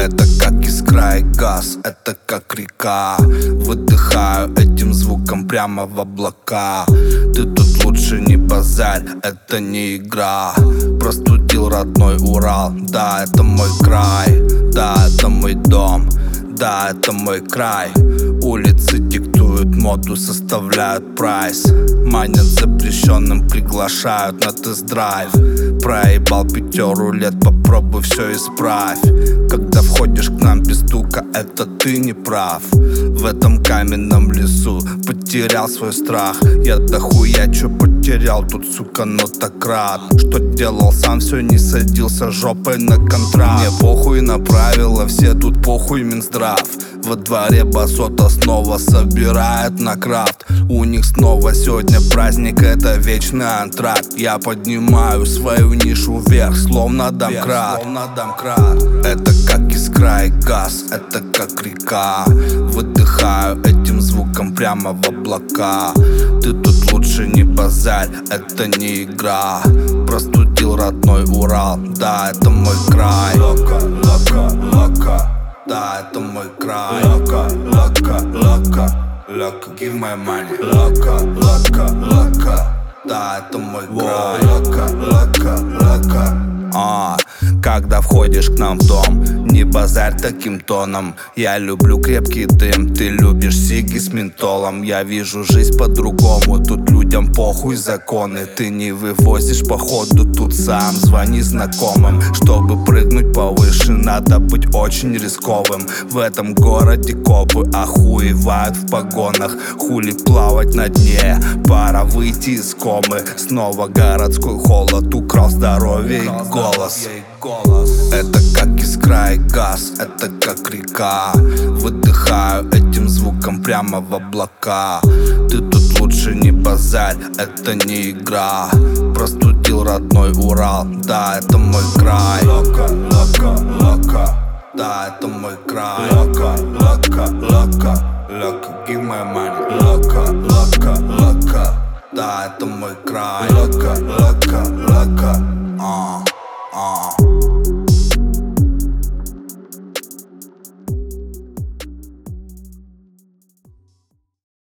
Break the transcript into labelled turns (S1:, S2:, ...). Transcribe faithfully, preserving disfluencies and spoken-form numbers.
S1: Это как искра и газ, это как река. Выдыхаю этим звуком прямо в облака. Ты тут лучше не базарь, это не игра. Простудил родной Урал, да, это мой край. Да, это мой дом, да, это мой край. Улицы диктуют моду, составляют прайс. Манят запрещенным, приглашают на тест-драйв. Проебал пятеру лет, попробуй все исправь. Когда входишь к нам без стука, это ты не прав. В этом каменном лесу потерял свой страх. Я дохуя чё потерял тут, сука, но так рад. Что делал сам, все не садился жопой на контракт. Мне похуй на правила, все тут похуй Минздрав. Во дворе басота снова собирает на крафт. У них снова сегодня праздник, это вечный антракт. Я поднимаю свою нишу вверх, словно домкрат. Это как искра и газ, это как река. Выдыхаю этим звуком прямо в облака. Ты тут лучше не базарь, это не игра. Простудил родной Урал, да, это мой край. Лока, лока, лока. Да, это мой край. Лока, лока, лока. Лока, give my money. Лока, лока, лока. Да, это мой край. Лока, лока, лока. А, когда входишь к нам в дом, не базарь таким тоном. Я люблю крепкий дым, ты любишь сиги с ментолом. Я вижу жизнь по-другому, тут людям похуй законы. Ты не вывозишь походу, тут сам звони знакомым. Чтобы прыгнуть повыше, надо быть очень рисковым. В этом городе копы охуевают в погонах. Хули плавать на дне, пора выйти из комы. Снова городской холод украл здоровье и голос. Это как искра и газ, это как река. Выдыхаю этим звуком прямо в облака. Ты тут лучше не базарь, это не игра. Простудил родной Урал, да, это мой край. Лока, лока, лока. Да, это мой край. Лока, лока, лока. Лока, give my money. Лока, лока, лока. Да, это мой край. Лока, лока, лока. А, а.